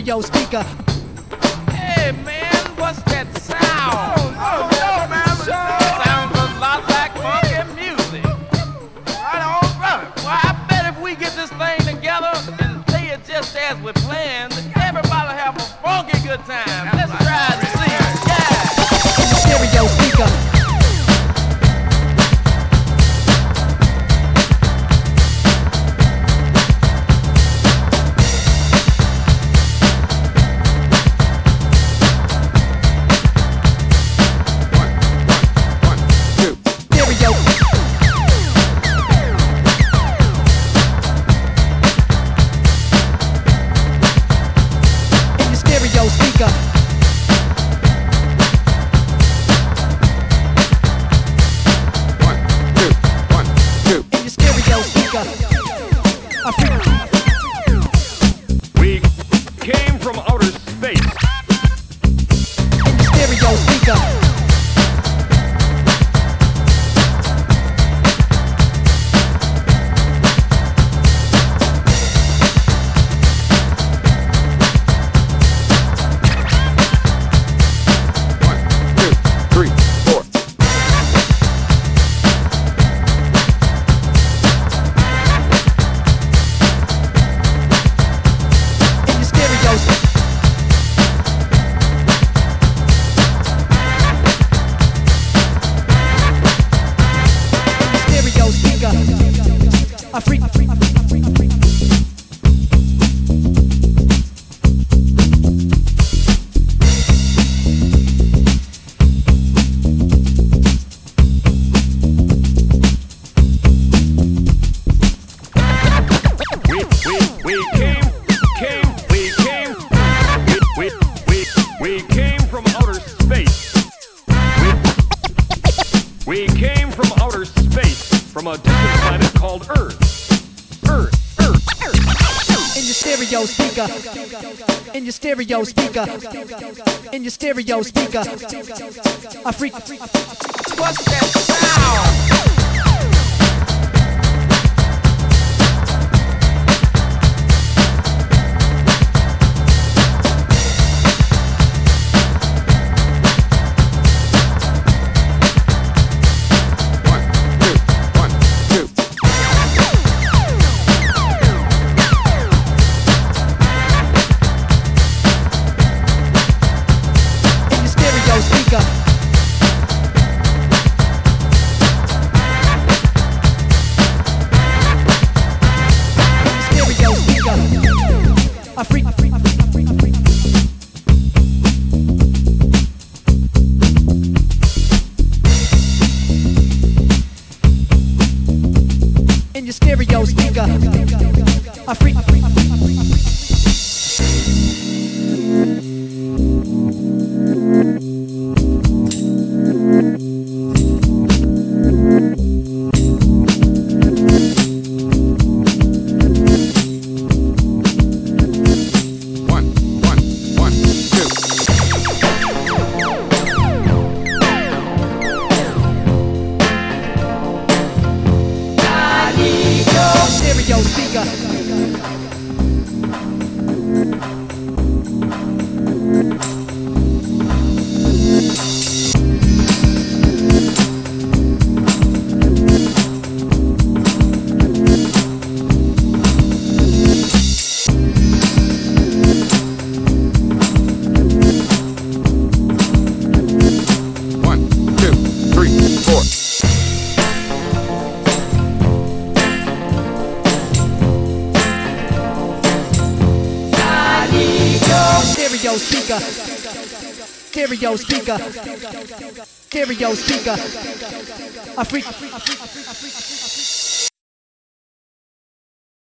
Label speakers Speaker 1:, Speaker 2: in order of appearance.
Speaker 1: stereo speaker.
Speaker 2: Hey man, what's that sound? Oh, no, man. Sounds a lot like funky music. Right on, brother. Well, I bet if we get this thing together and play it just as we planned, everybody have a funky good time. Let's try it and see. Yeah.
Speaker 1: Stereo speaker.
Speaker 3: We came from outer space.
Speaker 1: In the stereo speaker. I freak.
Speaker 3: We came from outer space. We came from outer space, from a distant planet called Earth.
Speaker 1: In your stereo speaker. In your stereo speaker. In your stereo speaker. I freak.
Speaker 2: What's that sound? I freak. In your stereo speaker. I freak. Stereo speaker. Stereo speaker. Stereo speaker. Stereo speaker. I freak.